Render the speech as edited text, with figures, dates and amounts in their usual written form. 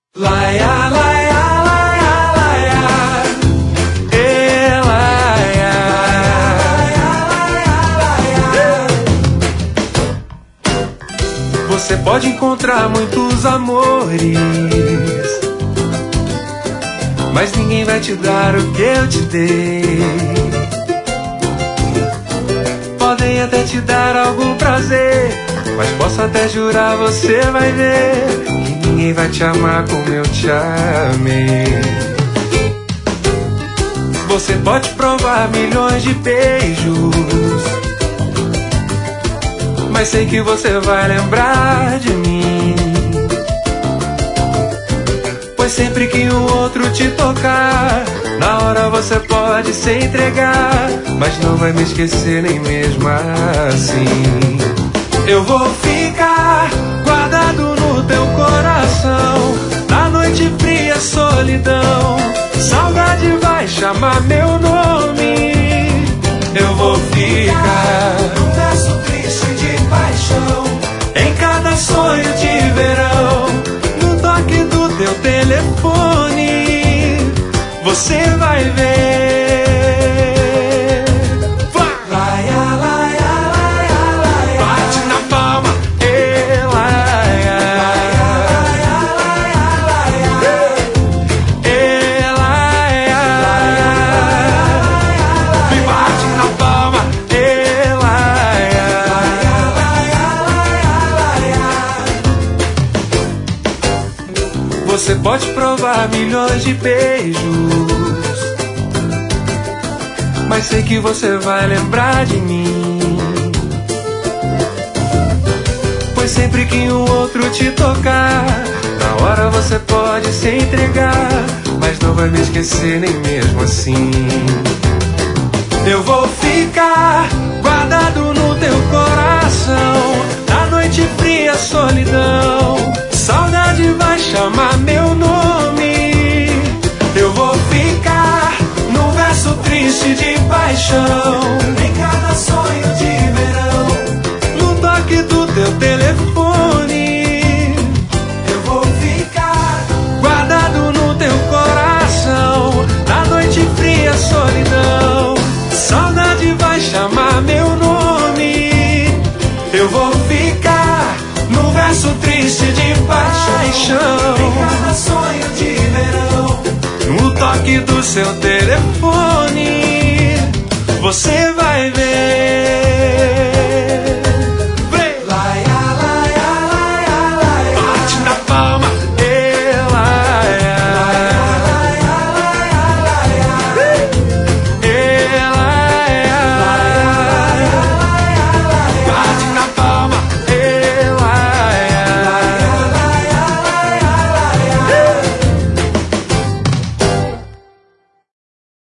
Laia, laia, laia, laia, laia, laia. Você pode encontrar muitos amores, mas ninguém vai te dar o que eu te dei. Podem até te dar algum prazer, mas posso até jurar, você vai ver que ninguém vai te amar como eu te amei. Você pode provar milhões de beijos, mas sei que você vai lembrar de mim. Pois sempre que um outro te tocar, na hora você pode se entregar, mas não vai me esquecer nem mesmo assim. Eu vou ficar guardado no teu coração, na noite fria, solidão. Saudade vai chamar meu nome. Eu vou ficar num verso triste de paixão, em cada sonho de verão, no toque do teu telefone. Você vai ver. Você pode provar milhões de beijos, mas sei que você vai lembrar de mim. Pois sempre que um outro te tocar, na hora você pode se entregar, mas não vai me esquecer nem mesmo assim. Eu vou ficar guardado no teu coração, na noite fria, solidão. Saudade vai chamar meu nome. Eu vou ficar num verso triste de paixão, em cada sonho de verão, no toque do teu telefone. Eu vou ficar guardado no teu coração, na noite fria, solidão. Saudade vai chamar meu nome. Eu vou ficar num verso triste de paixão, em cada sonho de verão, no toque do seu telefone. Você vai ver.